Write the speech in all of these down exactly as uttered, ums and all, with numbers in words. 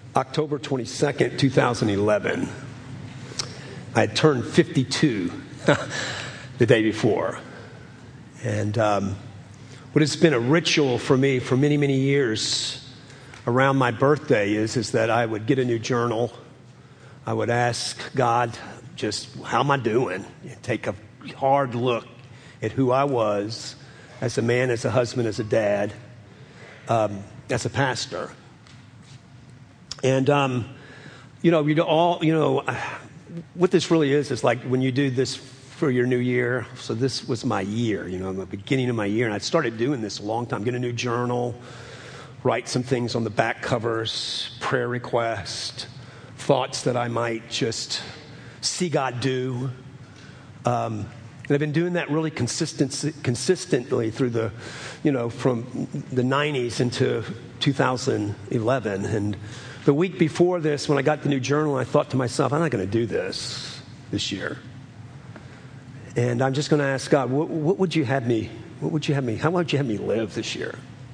October twenty-second, twenty eleven. I had turned fifty-two the day before. And um, what has been a ritual for me for many, many years around my birthday is, is that I would get a new journal. I would ask God, just, how am I doing? Take a hard look at who I was as a man, as a husband, as a dad, um, as a pastor. And, um, you know, you all, you know, what this really is, is like when you do this for your new year. So this was my year, you know, the beginning of my year. And I started doing this a long time, get a new journal, write some things on the back covers, prayer requests, thoughts that I might just see God do. Um, and I've been doing that really consistent, consistently through the, you know, from the nineties into two thousand eleven. And the week before this, when I got the new journal, I thought to myself, I'm not going to do this this year. And I'm just going to ask God, what, what would you have me, what would you have me, how would you have me live this year?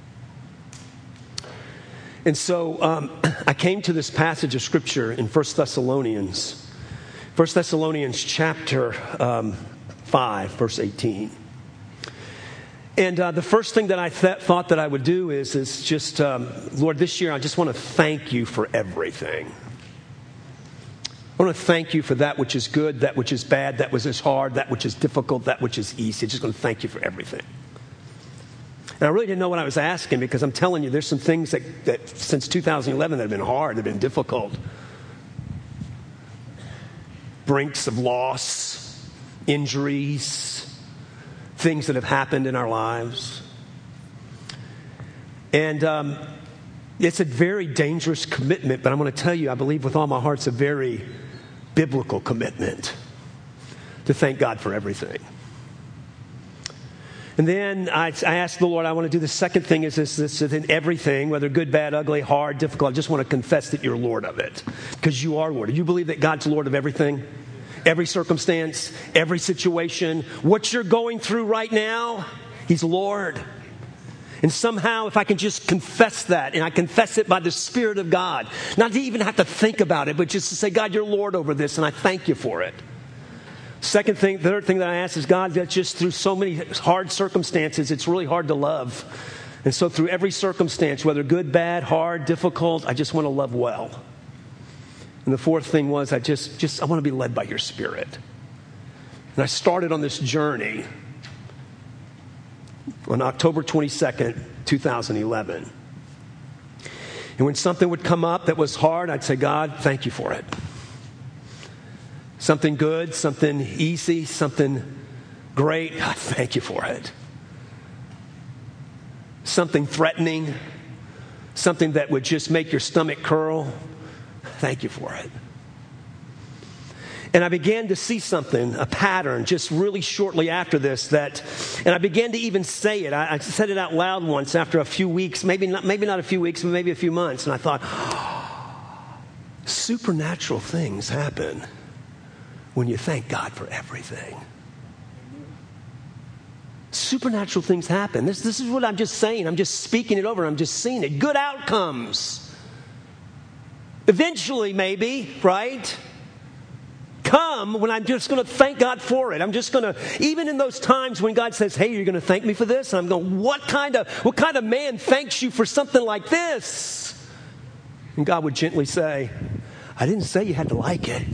And so um, I came to this passage of Scripture in First Thessalonians, First Thessalonians chapter um, five, verse eighteen. And uh, the first thing that I th- thought that I would do is, is just, um, Lord, this year I just want to thank you for everything. I want to thank you for that which is good, that which is bad, that which is hard, that which is difficult, that which is easy. I'm just going to thank you for everything. And I really didn't know what I was asking, because I'm telling you, there's some things that, that since two thousand eleven that have been hard, that have been difficult. Brinks of loss, injuries, things that have happened in our lives. And um, it's a very dangerous commitment, but I'm going to tell you, I believe with all my heart, it's a very biblical commitment to thank God for everything. And then I, I asked the Lord, I want to do the second thing is this, this in everything, whether good, bad, ugly, hard, difficult, I just want to confess that you're Lord of it, because you are Lord. Do you believe that God's Lord of everything? Every circumstance, every situation, what you're going through right now, He's Lord. And somehow, if I can just confess that, and I confess it by the Spirit of God, not to even have to think about it, but just to say, God, you're Lord over this, and I thank you for it. Second thing, third thing that I ask is, God, that just through so many hard circumstances, it's really hard to love. And so through every circumstance, whether good, bad, hard, difficult, I just want to love well. And the fourth thing was, I just, just I want to be led by your Spirit. And I started on this journey on October twenty-second, twenty eleven. And when something would come up that was hard, I'd say, God, thank you for it. Something good, something easy, something great, God, thank you for it. Something threatening, something that would just make your stomach curl, thank you for it. And I began to see something, a pattern, just really shortly after this that, and I began to even say it. I, I said it out loud once after a few weeks, maybe not, maybe not a few weeks, but maybe a few months. And I thought, oh, supernatural things happen when you thank God for everything. Supernatural things happen. This, this is what I'm just saying. I'm just speaking it over. I'm just seeing it. Good outcomes. Eventually, maybe, right? Come when I'm just going to thank God for it. I'm just going to, even in those times when God says, hey, you're going to thank me for this? And I'm going, what kind of, what kind of man thanks you for something like this? And God would gently say, I didn't say you had to like it.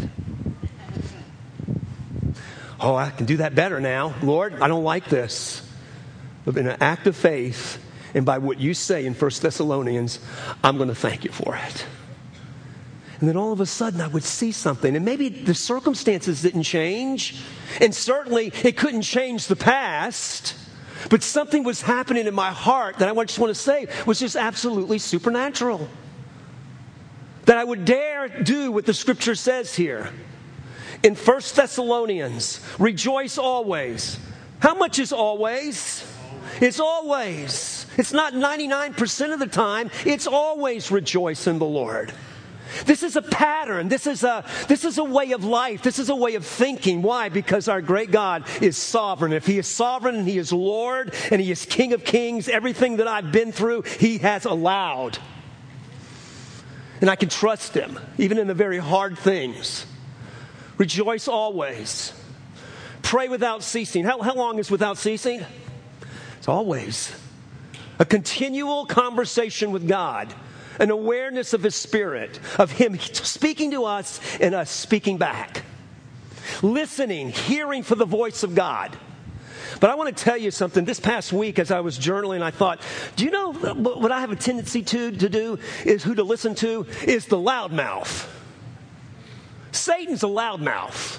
Oh, I can do that better now. Lord, I don't like this. But in an act of faith, and by what you say in First Thessalonians, I'm going to thank you for it. And then all of a sudden I would see something. And maybe the circumstances didn't change. And certainly it couldn't change the past. But something was happening in my heart that I just want to say was just absolutely supernatural. That I would dare do what the Scripture says here. In First Thessalonians, rejoice always. How much is always? It's always. It's not ninety-nine percent of the time. It's always rejoice in the Lord. This is a pattern. This is a, this is a way of life. This is a way of thinking. Why? Because our great God is sovereign. If He is sovereign and He is Lord and He is King of Kings, everything that I've been through, He has allowed. And I can trust him, even in the very hard things. Rejoice always. Pray without ceasing. How, how long is without ceasing? It's always. A continual conversation with God. An awareness of his Spirit, of him speaking to us and us speaking back. Listening, hearing for the voice of God. But I want to tell you something. This past week as I was journaling, I thought, do you know what I have a tendency to, to do is who to listen to is the loudmouth. Satan's a loudmouth.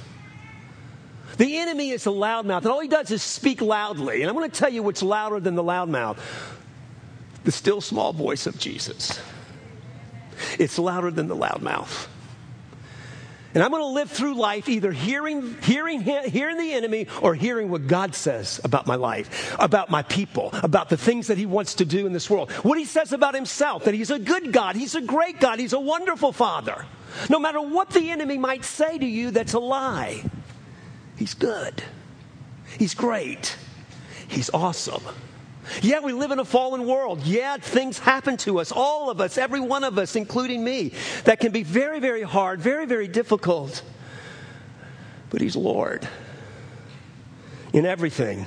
The enemy is a loudmouth. And all he does is speak loudly. And I'm going to tell you what's louder than the loudmouth. The still small voice of Jesus. It's louder than the loudmouth. And I'm going to live through life either hearing, hearing, hearing the enemy or hearing what God says about my life, about my people, about the things that he wants to do in this world. What he says about himself, that he's a good God, he's a great God, he's a wonderful Father. No matter what the enemy might say to you, that's a lie. He's good. He's great. He's awesome. Yeah, we live in a fallen world. Yeah, things happen to us, all of us, every one of us, including me, that can be very, very hard, very, very difficult. But he's Lord. In everything.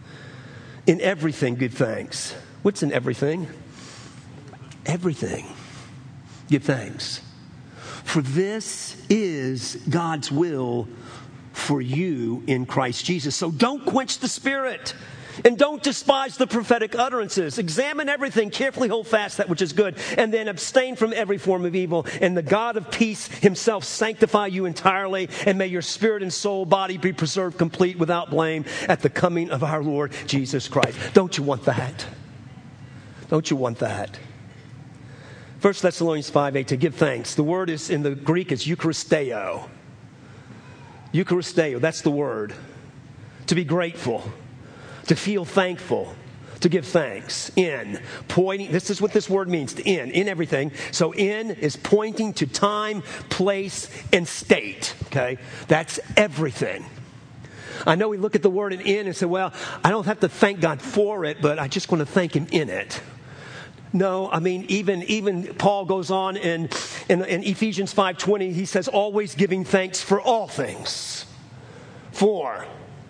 In everything, give thanks. What's in everything? Everything. Give thanks. For this is God's will for you in Christ Jesus. So don't quench the Spirit. And don't despise the prophetic utterances. Examine everything, carefully hold fast that which is good, and then abstain from every form of evil. And the God of peace himself sanctify you entirely, and may your spirit and soul, body be preserved complete without blame at the coming of our Lord Jesus Christ. Don't you want that? Don't you want that? First Thessalonians five eight, to give thanks. The word is in the Greek is Eucharisteo. Eucharisteo, that's the word. To be grateful. To feel thankful, to give thanks. In, pointing, this is what this word means, to in, in everything. So in is pointing to time, place, and state, okay? That's everything. I know we look at the word in and say, well, I don't have to thank God for it, but I just want to thank him in it. No, I mean, even even Paul goes on in, in, in Ephesians five twenty, he says, always giving thanks for all things. For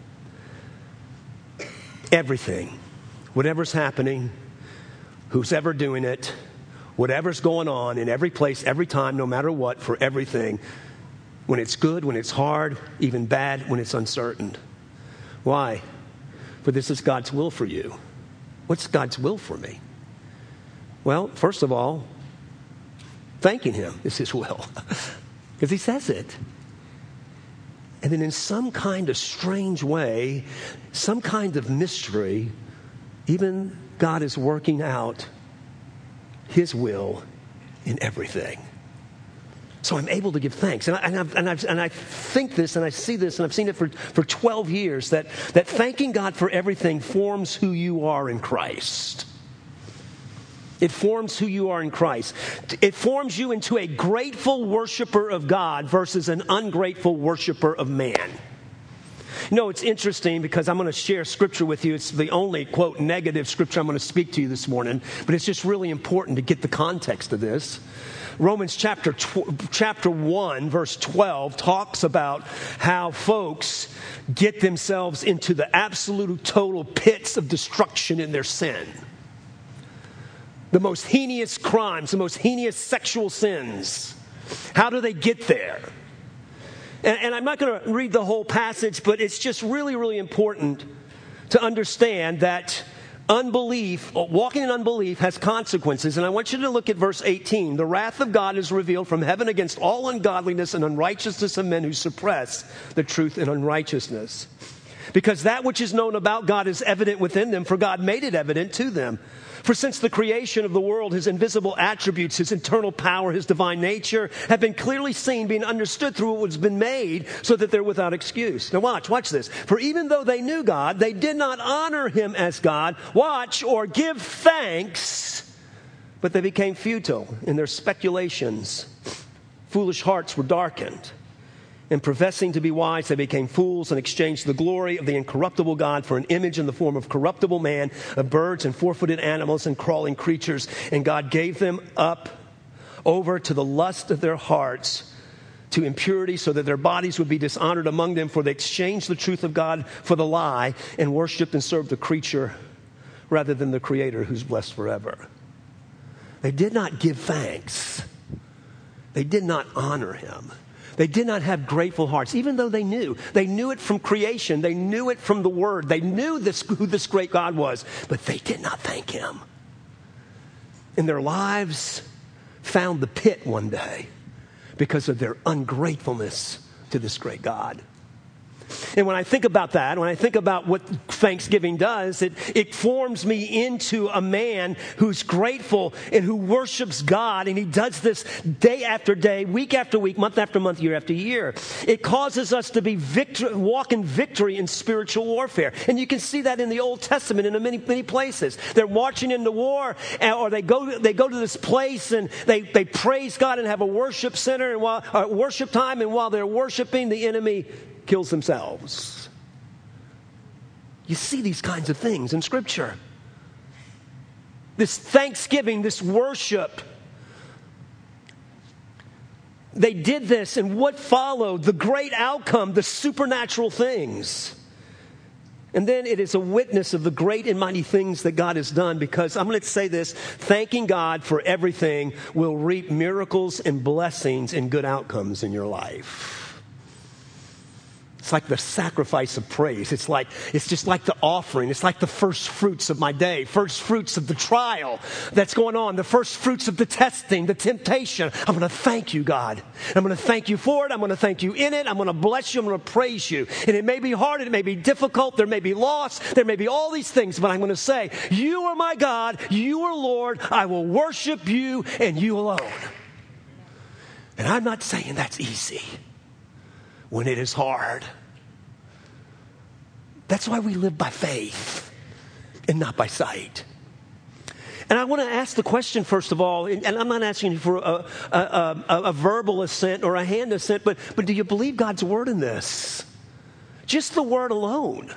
everything, whatever's happening, who's ever doing it, whatever's going on in every place, every time, no matter what, for everything. When it's good, when it's hard, even bad, when it's uncertain. Why? For this is God's will for you. What's God's will for me? Well, first of all, thanking him is his will. Because he says it. And then in some kind of strange way, some kind of mystery, even God is working out his will in everything. So I'm able to give thanks. And I, and, I've, and, I've, and I think this, and I see this, and I've seen it for, for twelve years, that, that thanking God for everything forms who you are in Christ. It forms who you are in Christ. It forms you into a grateful worshiper of God versus an ungrateful worshiper of man. You know, it's interesting because I'm going to share scripture with you. It's the only, quote, negative scripture I'm going to speak to you this morning. But it's just really important to get the context of this. Romans chapter tw- chapter one, verse twelve, talks about how folks get themselves into the absolute total pits of destruction in their sin. The most heinous crimes, the most heinous sexual sins. How do they get there? And, and I'm not going to read the whole passage, but it's just really, really important to understand that unbelief, walking in unbelief has consequences. And I want you to look at verse eighteen. The wrath of God is revealed from heaven against all ungodliness and unrighteousness of men who suppress the truth in unrighteousness. Because that which is known about God is evident within them, for God made it evident to them. For since the creation of the world, his invisible attributes, his eternal power, his divine nature, have been clearly seen, being understood through what has been made, so that they're without excuse. Now watch, watch this. For even though they knew God, they did not honor him as God, watch, or give thanks, but they became futile in their speculations. Foolish hearts were darkened. And professing to be wise, they became fools and exchanged the glory of the incorruptible God for an image in the form of corruptible man, of birds and four-footed animals and crawling creatures. And God gave them up over to the lust of their hearts, to impurity, so that their bodies would be dishonored among them, for they exchanged the truth of God for the lie and worshiped and served the creature rather than the Creator, who's blessed forever. They did not give thanks. They did not honor him. They did not have grateful hearts, even though they knew. They knew it from creation. They knew it from the Word. They knew this, who this great God was, but they did not thank him. And their lives found the pit one day because of their ungratefulness to this great God. And when I think about that, when I think about what Thanksgiving does, it, it forms me into a man who's grateful and who worships God. And he does this day after day, week after week, month after month, year after year. It causes us to be victor- walk in victory in spiritual warfare. And you can see that in the Old Testament in many, many places. They're marching into war, or they go, they go to this place and they, they praise God and have a worship center and while, uh, worship time. And while they're worshiping, the enemy kills themselves. You see these kinds of things in Scripture. This thanksgiving, this worship. They did this, and what followed? The great outcome, the supernatural things. And then it is a witness of the great and mighty things that God has done, because I'm going to say this, thanking God for everything will reap miracles and blessings and good outcomes in your life. It's like the sacrifice of praise. It's like, it's just like the offering. It's like the first fruits of my day, first fruits of the trial that's going on, the first fruits of the testing, the temptation. I'm going to thank you, God. I'm going to thank you for it. I'm going to thank you in it. I'm going to bless you. I'm going to praise you. And it may be hard. It may be difficult. There may be loss. There may be all these things, but I'm going to say, you are my God. You are Lord. I will worship you and you alone. And I'm not saying that's easy when it is hard. That's why we live by faith and not by sight. And I want to ask the question, first of all, and I'm not asking you for a, a, a, a verbal assent or a hand assent, but, but do you believe God's word in this? Just the word alone.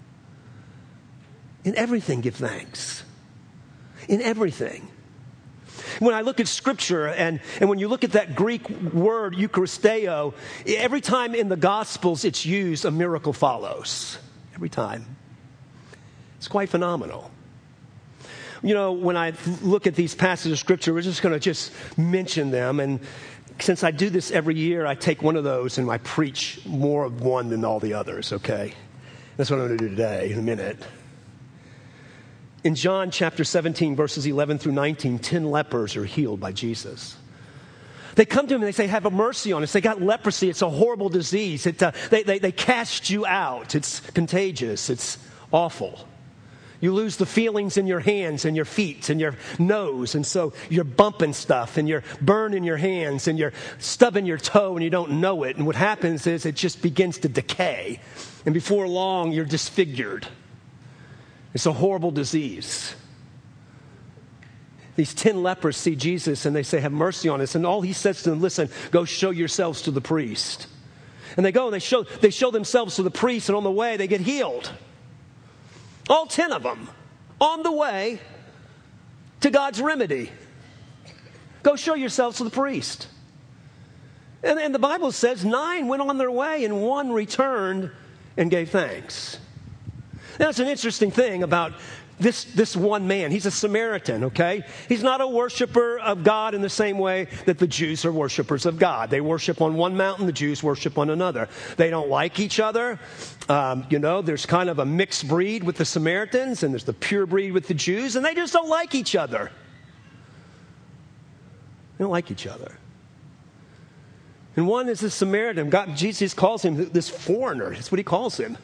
In everything, give thanks. In everything. When I look at Scripture, and, and when you look at that Greek word, Eucharisteo, every time in the Gospels it's used, a miracle follows. Every time. It's quite phenomenal. You know, when I look at these passages of Scripture, we're just going to just mention them. And since I do this every year, I take one of those and I preach more of one than all the others, okay? That's what I'm going to do today in a minute. In John chapter seventeen, verses eleven through nineteen, ten lepers are healed by Jesus. They come to him and they say, have a mercy on us. They got leprosy. It's a horrible disease. It, uh, they, they, they cast you out. It's contagious. It's awful. You lose the feelings in your hands and your feet and your nose. And so you're bumping stuff and you're burning your hands and you're stubbing your toe and you don't know it. And what happens is it just begins to decay. And before long, you're disfigured. It's a horrible disease. These ten lepers see Jesus and they say, have mercy on us. And all he says to them, listen, go show yourselves to the priest. And they go and they show, they show themselves to the priest, and on the way they get healed. All ten of them on the way to God's remedy. Go show yourselves to the priest. And, and the Bible says nine went on their way and one returned and gave thanks. That's an interesting thing about This this one man. He's a Samaritan, okay? He's not a worshiper of God in the same way that the Jews are worshipers of God. They worship on one mountain, the Jews worship on another. They don't like each other. Um, you know, there's kind of a mixed breed with the Samaritans, and there's the pure breed with the Jews, and they just don't like each other. They don't like each other. And one is a Samaritan. God, Jesus calls him this foreigner. That's what he calls him.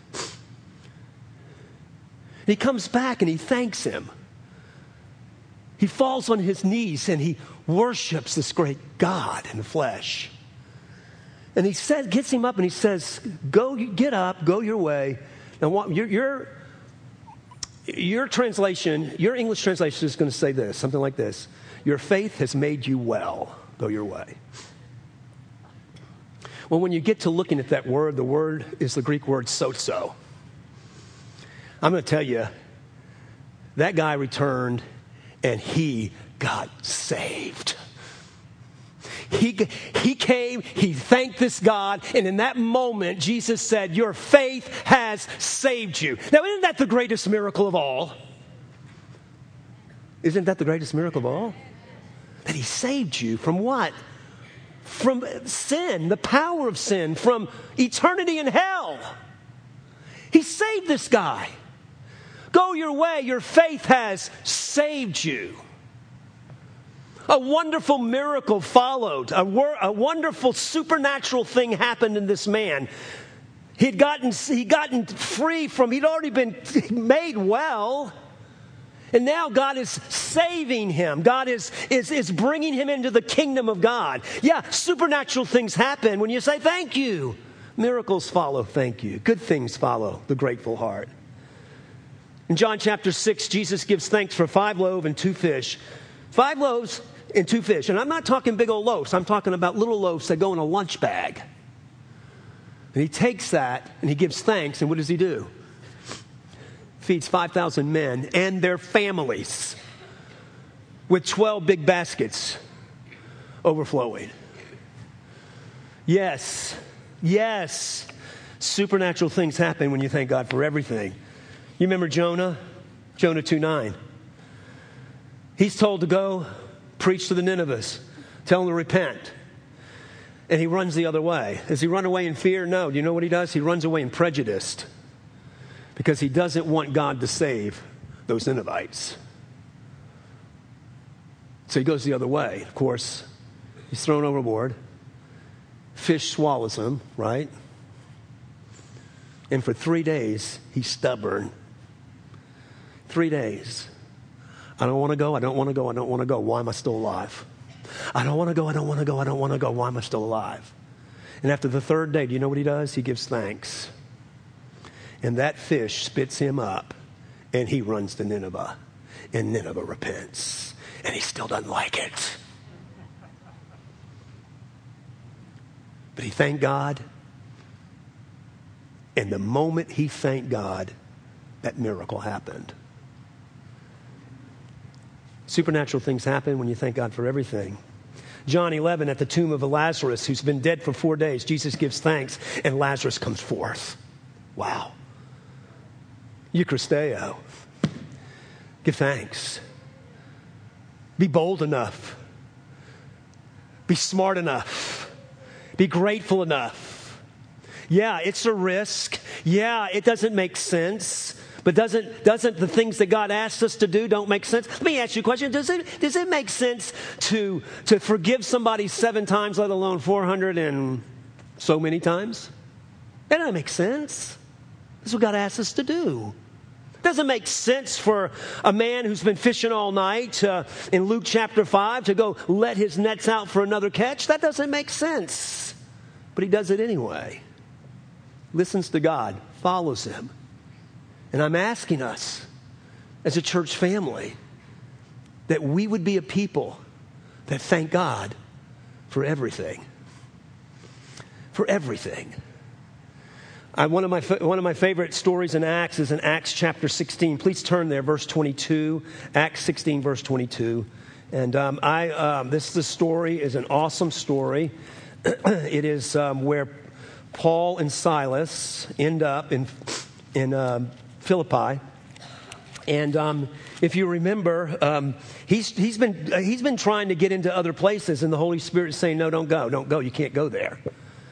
He comes back and he thanks him. He falls on his knees and he worships this great God in the flesh. And he said, gets him up and he says, "Go, get up, go your way." Now, your your your translation, your English translation is going to say this, something like this: "Your faith has made you well. Go your way." Well, when you get to looking at that word, the word is the Greek word sozo. I'm going to tell you, that guy returned and he got saved. He, he came, he thanked this God, and in that moment, Jesus said, your faith has saved you. Now, isn't that the greatest miracle of all? Isn't that the greatest miracle of all? That he saved you from what? From sin, the power of sin, from eternity in hell. He saved this guy. Go your way, your faith has saved you. A wonderful miracle followed. A, wor- a wonderful supernatural thing happened in this man. He'd gotten, he'd gotten free from, he'd already been made well. And now God is saving him. God is, is, is bringing him into the kingdom of God. Yeah, supernatural things happen when you say thank you. Miracles follow thank you. Good things follow the grateful heart. In John chapter six, Jesus gives thanks for five loaves and two fish. Five loaves and two fish. And I'm not talking big old loaves. I'm talking about little loaves that go in a lunch bag. And he takes that and he gives thanks. And what does he do? Feeds five thousand men and their families with twelve big baskets overflowing. Yes, yes, supernatural things happen when you thank God for everything. You remember Jonah? Jonah two nine. He's told to go preach to the Ninevites, tell them to repent. And he runs the other way. Does he run away in fear? No. Do you know what he does? He runs away in prejudice. Because he doesn't want God to save those Ninevites. So he goes the other way. Of course, he's thrown overboard. Fish swallows him, right? And for three days, he's stubborn. Three days. I don't want to go, I don't want to go, I don't want to go. Why am I still alive? I don't want to go, I don't want to go, I don't want to go. Why am I still alive? And after the third day, do you know what he does? He gives thanks. And that fish spits him up, and he runs to Nineveh. And Nineveh repents. And he still doesn't like it. But he thanked God. And the moment he thanked God, that miracle happened. Supernatural things happen when you thank God for everything. John eleven, at the tomb of Lazarus, who's been dead for four days, Jesus gives thanks, and Lazarus comes forth. Wow. Eucharisteo. Give thanks. Be bold enough. Be smart enough. Be grateful enough. Yeah, it's a risk. Yeah, it doesn't make sense. But doesn't doesn't the things that God asks us to do don't make sense? Let me ask you a question. Does it does it make sense to to forgive somebody seven times, let alone four hundred and so many times? That doesn't make sense. That's what God asks us to do. It doesn't make sense for a man who's been fishing all night uh, in Luke chapter five to go let his nets out for another catch. That doesn't make sense. But he does it anyway. Listens to God, follows him. And I'm asking us, as a church family, that we would be a people that thank God for everything. For everything. I, one of my one of my favorite stories in Acts is in Acts chapter sixteen. Please turn there, verse twenty-two. Acts sixteen, verse twenty-two. And um, I um, this this story is an awesome story. It is um, where Paul and Silas end up in in. Um, Philippi, and um, if you remember, um, he's he's been uh, he's been trying to get into other places, and the Holy Spirit is saying, "No, don't go, don't go. You can't go there."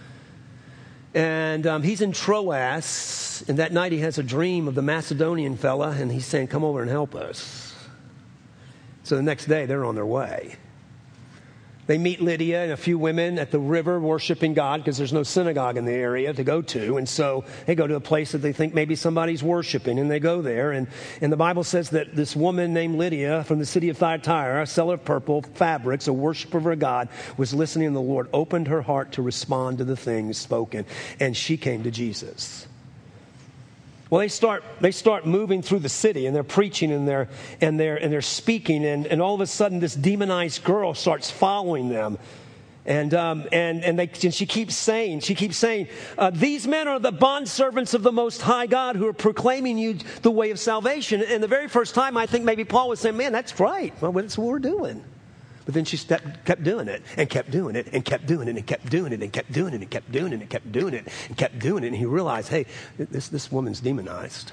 And um, he's in Troas, and that night he has a dream of the Macedonian fella, and he's saying, "Come over and help us." So the next day, they're on their way. They meet Lydia and a few women at the river worshiping God because there's no synagogue in the area to go to. And so they go to a place that they think maybe somebody's worshiping, and they go there. And, and the Bible says that this woman named Lydia from the city of Thyatira, a seller of purple fabrics, a worshiper of her God, was listening, and the Lord opened her heart to respond to the things spoken. And she came to Jesus. Well, they start they start moving through the city, and they're preaching, and they're and they're and they're speaking, and, and all of a sudden this demonized girl starts following them, and um, and and they and she keeps saying she keeps saying uh, these men are the bondservants of the Most High God who are proclaiming you the way of salvation. And the very first time, I think maybe Paul was saying, "Man, that's right. Well, that's what we're doing. But then she stepped, kept doing it and kept doing it and kept doing it and kept doing it and kept doing it and kept doing it and kept doing it and kept doing it. And he realized, hey, this, this woman's demonized.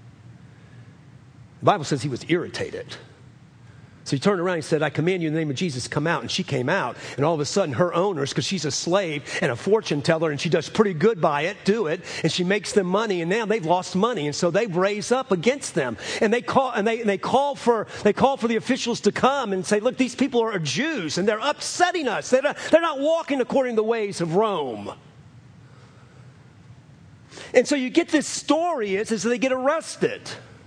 The Bible says he was irritated. So he turned around and he said, I command you in the name of Jesus, come out. And she came out. And all of a sudden, her owners, because she's a slave and a fortune teller, and she does pretty good by it, do it. And she makes them money. And now they've lost money. And so they raise up against them. And they call and they, and they call for they call for the officials to come and say, look, these people are Jews and they're upsetting us. They're not, they're not walking according to the ways of Rome. And so you get this story is, is they get arrested.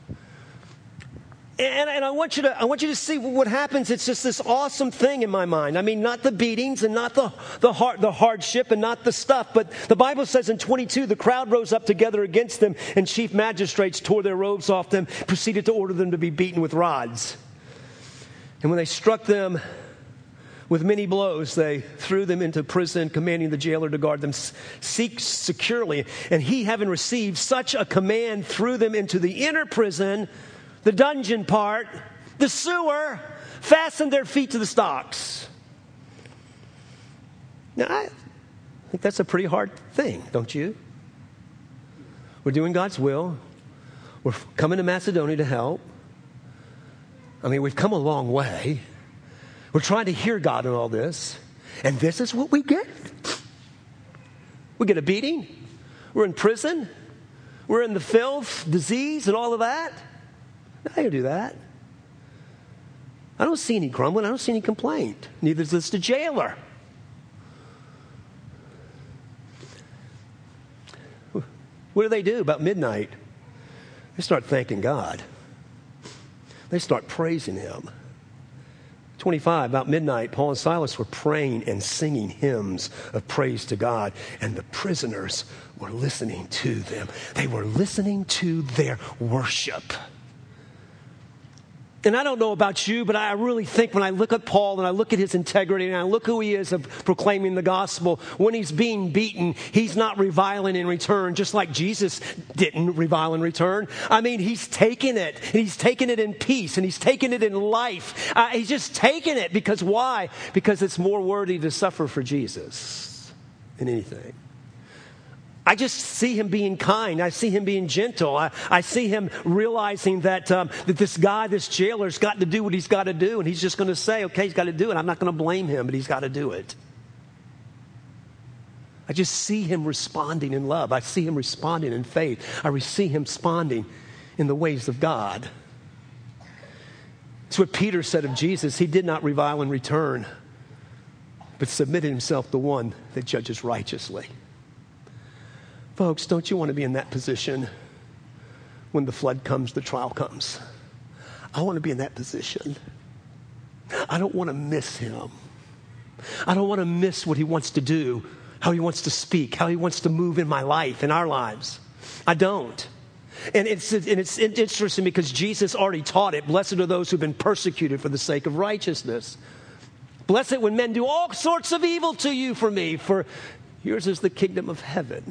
And, and I want you to I want you to see what happens. It's just this awesome thing in my mind. I mean, not the beatings and not the the, hard, the hardship and not the stuff. But the Bible says in twenty-two, the crowd rose up together against them, and chief magistrates tore their robes off them, proceeded to order them to be beaten with rods. And when they struck them with many blows, they threw them into prison, commanding the jailer to guard them seek securely. And he, having received such a command, threw them into the inner prison, the dungeon part, the sewer, fastened their feet to the stocks. Now, I think that's a pretty hard thing, don't you? We're doing God's will. We're coming to Macedonia to help. I mean, we've come a long way. We're trying to hear God in all this. And this is what we get. We get a beating. We're in prison. We're in the filth, disease, and all of that. I can do that. I don't see any grumbling. I don't see any complaint. Neither does the jailer. What do they do about midnight? They start thanking God. They start praising Him. twenty-five, about midnight, Paul and Silas were praying and singing hymns of praise to God, and the prisoners were listening to them. They were listening to their worship. And I don't know about you, but I really think when I look at Paul and I look at his integrity and I look who he is of proclaiming the gospel, when he's being beaten, he's not reviling in return, just like Jesus didn't revile in return. I mean, he's taking it, and he's taking it in peace, and he's taking it in life. Uh, he's just taking it because why? Because it's more worthy to suffer for Jesus than anything. I just see him being kind. I see him being gentle. I, I see him realizing that um, that this guy, this jailer's got to do what he's got to do. And he's just going to say, okay, he's got to do it. I'm not going to blame him, but he's got to do it. I just see him responding in love. I see him responding in faith. I see him responding in the ways of God. It's what Peter said of Jesus. He did not revile in return, but submitted himself to one that judges righteously. Folks, don't you want to be in that position when the flood comes, the trial comes? I want to be in that position. I don't want to miss him. I don't want to miss what he wants to do, how he wants to speak, how he wants to move in my life, in our lives. I don't. And it's, and it's interesting because Jesus already taught it. Blessed are those who've been persecuted for the sake of righteousness. Blessed when men do all sorts of evil to you for me, for yours is the kingdom of heaven.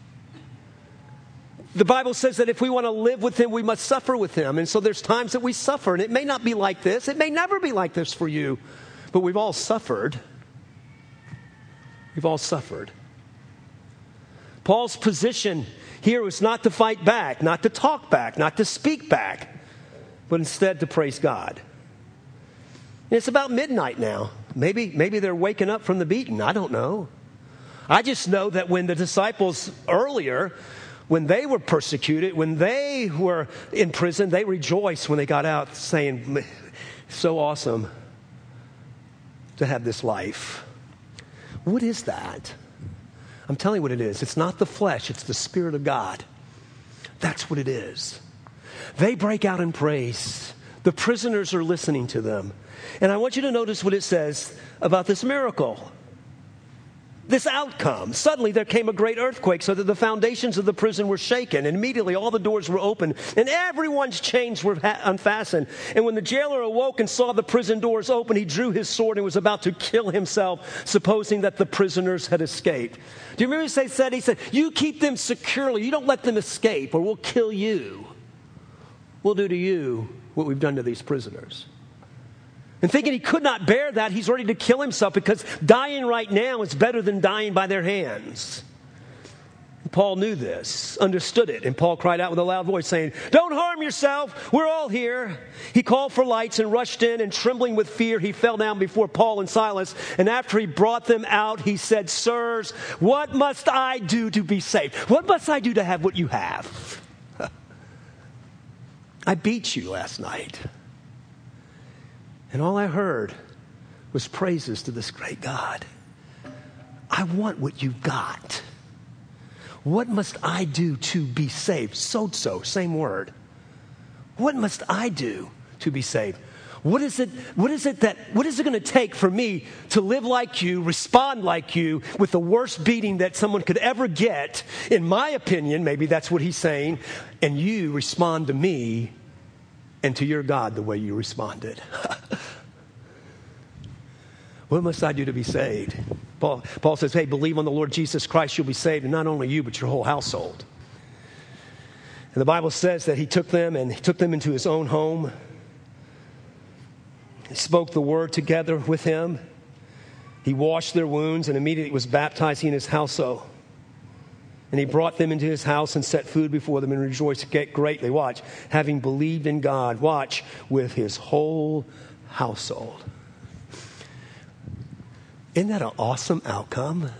The Bible says that if we want to live with him, we must suffer with him. And so there's times that we suffer. And it may not be like this. It may never be like this for you. But we've all suffered. We've all suffered. Paul's position here was not to fight back, not to talk back, not to speak back, but instead to praise God. And it's about midnight now. Maybe, maybe they're waking up from the beating. I don't know. I just know that when the disciples earlier, when they were persecuted, when they were in prison, they rejoiced when they got out saying, so awesome to have this life. What is that? I'm telling you what it is. It's not the flesh. It's the Spirit of God. That's what it is. They break out in praise. The prisoners are listening to them. And I want you to notice what it says about this miracle. This outcome. Suddenly there came a great earthquake so that the foundations of the prison were shaken. And immediately all the doors were opened and everyone's chains were ha- unfastened. And when the jailer awoke and saw the prison doors open, he drew his sword and was about to kill himself, supposing that the prisoners had escaped. Do you remember what he said? He said, you keep them securely. You don't let them escape or we'll kill you. We'll do to you what we've done to these prisoners. And thinking he could not bear that, he's ready to kill himself because dying right now is better than dying by their hands. And Paul knew this, understood it, and Paul cried out with a loud voice saying, "Don't harm yourself, we're all here." He called for lights and rushed in, and trembling with fear, he fell down before Paul and Silas. And after he brought them out, he said, "Sirs, what must I do to be saved? What must I do to have what you have? I beat you last night. And all I heard was praises to this great God. I want what you've got. What must I do to be saved?" Sozo, same word. What must I do to be saved? What is it, what is it that, what is it going to take for me to live like you, respond like you, with the worst beating that someone could ever get? In my opinion, maybe that's what he's saying, and you respond to me and to your God the way you responded. What must I do to be saved? Paul, Paul says, hey, believe on the Lord Jesus Christ, you'll be saved, and not only you, but your whole household. And the Bible says that he took them and he took them into his own home. He spoke the word together with him. He washed their wounds and immediately was baptized, he and his household. And he brought them into his house and set food before them and rejoiced greatly. Watch, having believed in God, watch, with his whole household. Isn't that an awesome outcome?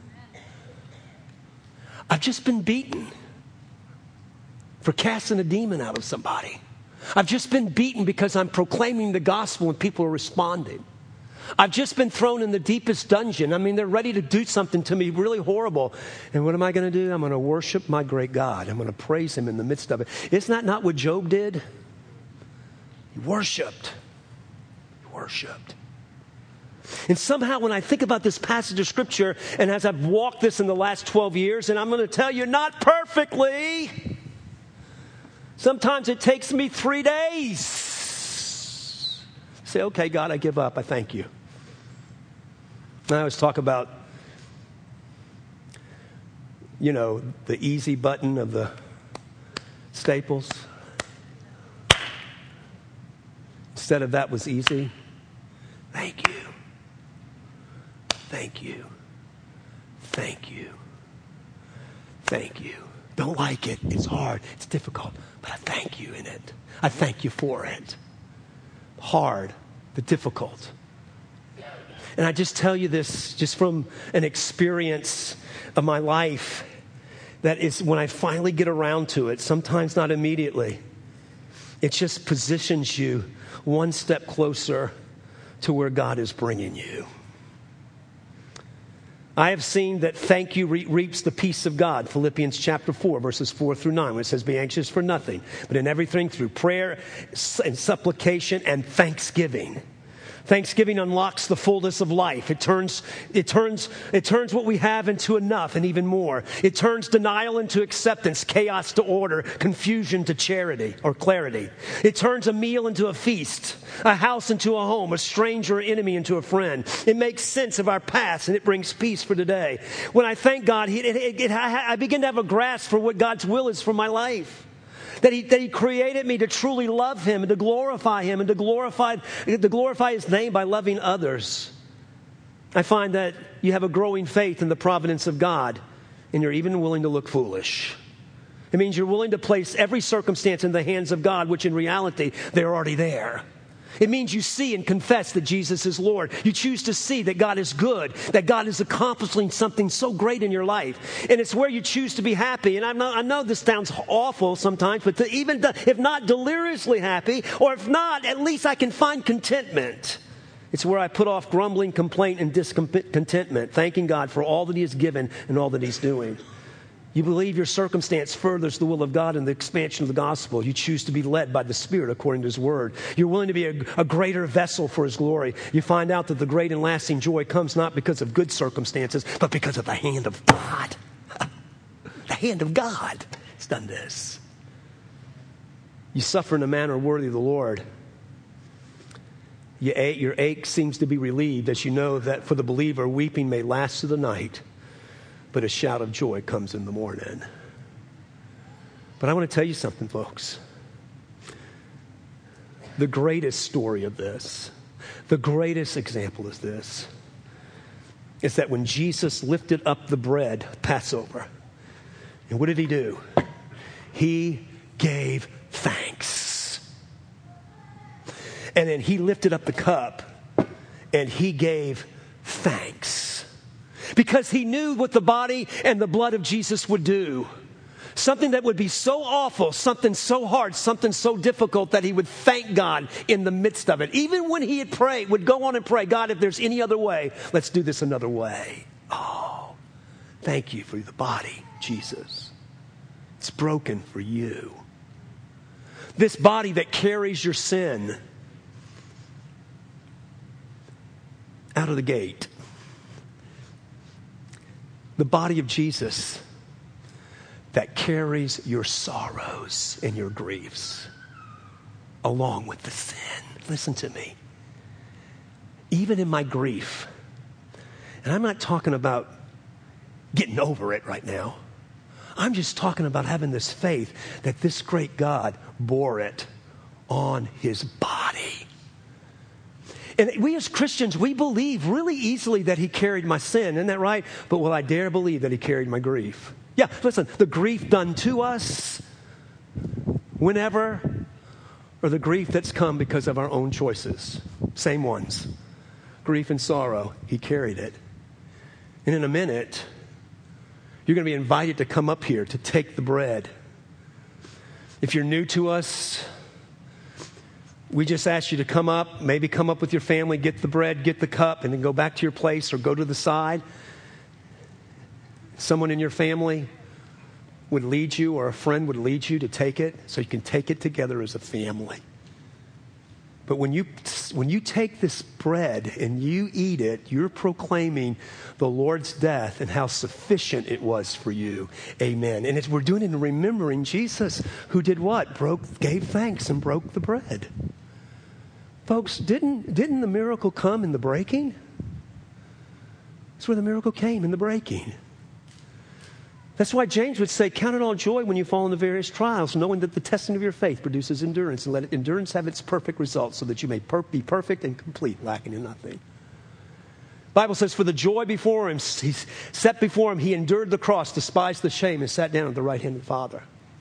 I've just been beaten for casting a demon out of somebody. I've just been beaten because I'm proclaiming the gospel and people are responding. I've just been thrown in the deepest dungeon. I mean, they're ready to do something to me really horrible. And what am I going to do? I'm going to worship my great God. I'm going to praise him in the midst of it. Isn't that not what Job did? He worshiped. He worshiped. And somehow when I think about this passage of Scripture, and as I've walked this in the last twelve years, and I'm going to tell you, not perfectly. Sometimes it takes me three days. Say, okay, God, I give up. I thank you. I always talk about, you know, the easy button of the Staples. Instead of that was easy. Thank you. Thank you. Thank you. Thank you. Don't like it. It's hard. It's difficult. But I thank you in it. I thank you for it. Hard, but difficult. And I just tell you this just from an experience of my life, that is when I finally get around to it, sometimes not immediately, it just positions you one step closer to where God is bringing you. I have seen that thank you re- reaps the peace of God. Philippians chapter four, verses four through nine, where it says, be anxious for nothing, but in everything through prayer and supplication and thanksgiving. Thanksgiving unlocks the fullness of life. It turns, it turns, it turns what we have into enough and even more. It turns denial into acceptance, chaos to order, confusion to charity or clarity. It turns a meal into a feast, a house into a home, a stranger or enemy into a friend. It makes sense of our past and it brings peace for today. When I thank God, it, it, it, I begin to have a grasp for what God's will is for my life. That he, that he created me to truly love him and to glorify him and to glorify, to glorify his name by loving others. I find that you have a growing faith in the providence of God, and you're even willing to look foolish. It means you're willing to place every circumstance in the hands of God, which in reality, they're already there. It means you see and confess that Jesus is Lord. You choose to see that God is good, that God is accomplishing something so great in your life. And it's where you choose to be happy. And I'm not, I know this sounds awful sometimes, but to even to, if not deliriously happy, or if not, at least I can find contentment. It's where I put off grumbling, complaint, and discontentment, thanking God for all that he has given and all that he's doing. You believe your circumstance furthers the will of God and the expansion of the gospel. You choose to be led by the Spirit according to his word. You're willing to be a, a greater vessel for his glory. You find out that the great and lasting joy comes not because of good circumstances, but because of the hand of God. The hand of God has done this. You suffer in a manner worthy of the Lord. Your ache, your ache seems to be relieved as you know that for the believer, weeping may last through the night, but a shout of joy comes in the morning. But I want to tell you something, folks. The greatest story of this, The greatest example is this, is that when Jesus lifted up the bread, Passover, and what did he do? He gave thanks. And then he lifted up the cup and he gave thanks. Because he knew what the body and the blood of Jesus would do. Something that would be so awful, something so hard, something so difficult that he would thank God in the midst of it. Even when he had prayed, would go on and pray, God, if there's any other way, let's do this another way. Oh, thank you for the body, Jesus. It's broken for you. This body that carries your sin out of the gate. The body of Jesus that carries your sorrows and your griefs along with the sin. Listen to me. Even in my grief, and I'm not talking about getting over it right now. I'm just talking about having this faith that this great God bore it on his body. And we as Christians, we believe really easily that he carried my sin. Isn't that right? But will I dare believe that he carried my grief? Yeah, listen, the grief done to us whenever, or the grief that's come because of our own choices. Same ones. Grief and sorrow, he carried it. And in a minute, you're going to be invited to come up here to take the bread. If you're new to us, we just ask you to come up, maybe come up with your family, get the bread, get the cup, and then go back to your place or go to the side. Someone in your family would lead you, or a friend would lead you to take it so you can take it together as a family. But when you when you take this bread and you eat it, you're proclaiming the Lord's death and how sufficient it was for you. Amen. And it's, we're doing it in remembering Jesus, who did what? Broke, gave thanks and broke the bread. Folks, didn't didn't the miracle come in the breaking? That's where the miracle came, in the breaking. That's why James would say, count it all joy when you fall into various trials, knowing that the testing of your faith produces endurance, and let endurance have its perfect results, so that you may per- be perfect and complete, lacking in nothing. The Bible says, for the joy before him, he set before him, he endured the cross, despised the shame, and sat down at the right hand of the Father.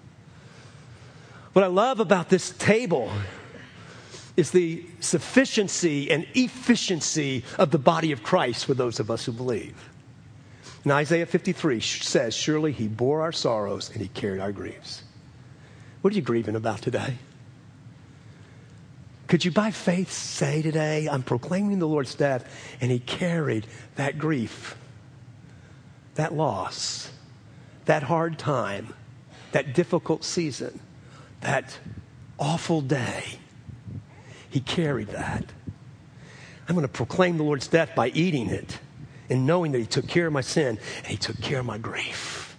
What I love about this table is the sufficiency and efficiency of the body of Christ for those of us who believe. And Isaiah fifty-three says, surely he bore our sorrows and he carried our griefs. What are you grieving about today? Could you by faith say today, I'm proclaiming the Lord's death, and he carried that grief, that loss, that hard time, that difficult season, that awful day. He carried that. I'm going to proclaim the Lord's death by eating it and knowing that he took care of my sin and he took care of my grief.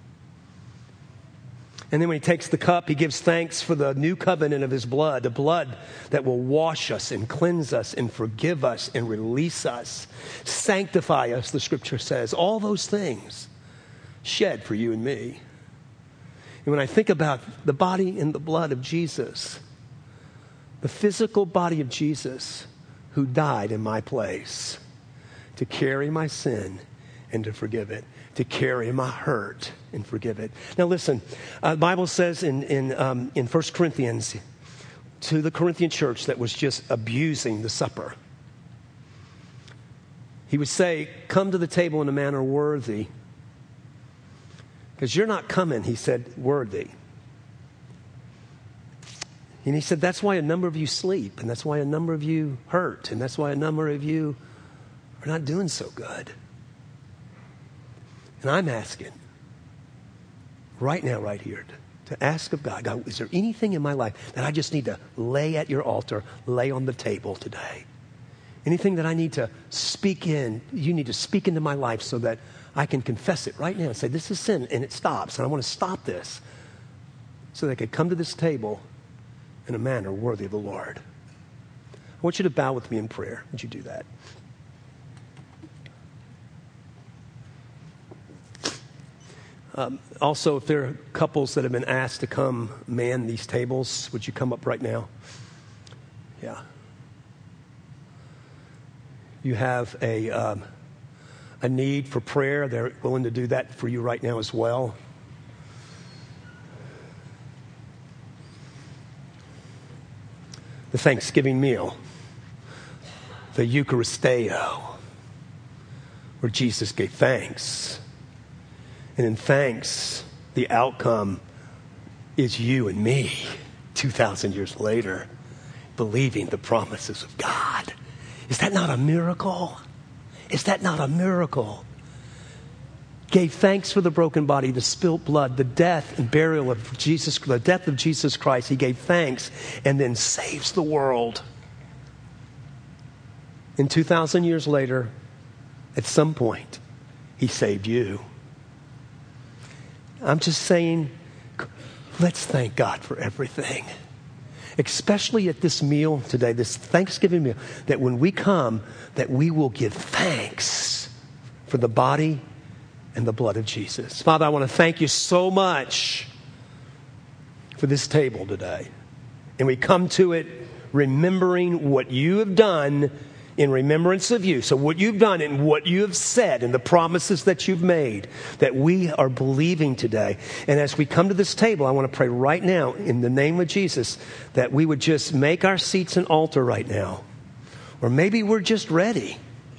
And then when he takes the cup, he gives thanks for the new covenant of his blood, the blood that will wash us and cleanse us and forgive us and release us, sanctify us, the scripture says. All those things shed for you and me. And when I think about the body and the blood of Jesus, the physical body of Jesus who died in my place to carry my sin and to forgive it, to carry my hurt and forgive it. Now listen, uh, the Bible says in, in, um, in First Corinthians, to the Corinthian church that was just abusing the supper, he would say, come to the table in a manner worthy. Because you're not coming, he said, worthy. And he said, that's why a number of you sleep, and that's why a number of you hurt, and that's why a number of you are not doing so good. And I'm asking, right now, right here, to, to ask of God, God, is there anything in my life that I just need to lay at your altar, lay on the table today? Anything that I need to speak in, you need to speak into my life so that I can confess it right now and say, this is sin, and it stops, and I want to stop this so that I could come to this table in a manner worthy of the Lord. I want you to bow with me in prayer. Would you do that? Um, also, if there are couples that have been asked to come man these tables, would you come up right now? Yeah. you have a, um, a need for prayer, they're willing to do that for you right now as well. The Thanksgiving meal, the Eucharisteo, where Jesus gave thanks. And in thanks, the outcome is you and me, two thousand years later, believing the promises of God. Is that not a miracle? Is that not a miracle? Gave thanks for the broken body, the spilt blood, the death and burial of Jesus, the death of Jesus Christ. He gave thanks and then saves the world. And two thousand years later, at some point, he saved you. I'm just saying, let's thank God for everything. Especially at this meal today, this Thanksgiving meal, that when we come, that we will give thanks for the body and the blood of Jesus. Father, I want to thank you so much for this table today. And we come to it remembering what you have done in remembrance of you. So what you've done and what you have said and the promises that you've made that we are believing today. And as we come to this table, I want to pray right now in the name of Jesus that we would just make our seats an altar right now. Or maybe we're just ready.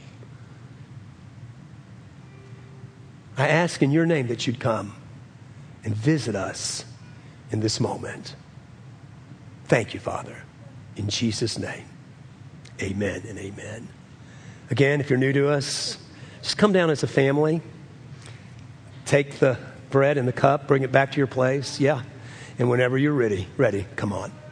I ask in your name that you'd come and visit us in this moment. Thank you, Father. In Jesus' name, amen and amen. Again, if you're new to us, just come down as a family. Take the bread and the cup, bring it back to your place. Yeah. And whenever you're ready, ready, come on.